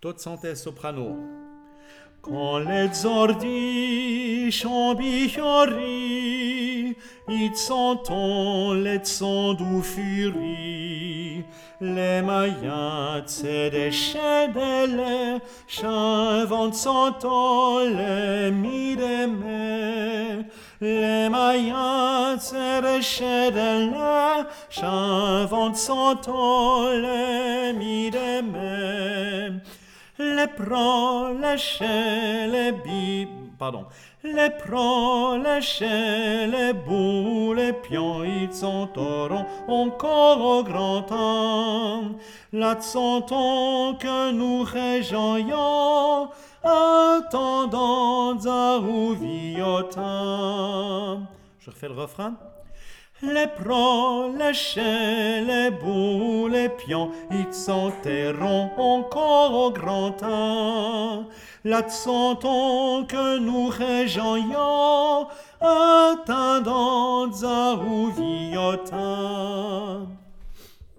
Tot sante soprano. Quand les ordi chambiori, it senton let sandu furi, le maiazze de scedele, chavant senton le mideme, le maiazze de scedele, chavant senton le mideme. Les bouts, les pions, ils s'entorront encore au grand temps. Là sentons que nous réjoignons, attendant à Rouvillotin. Je refais le refrain. Les bouts, les pions, ils s'enterront encore au grand temps. Là sentons que nous réjoignons, attendant à Rouvillotin.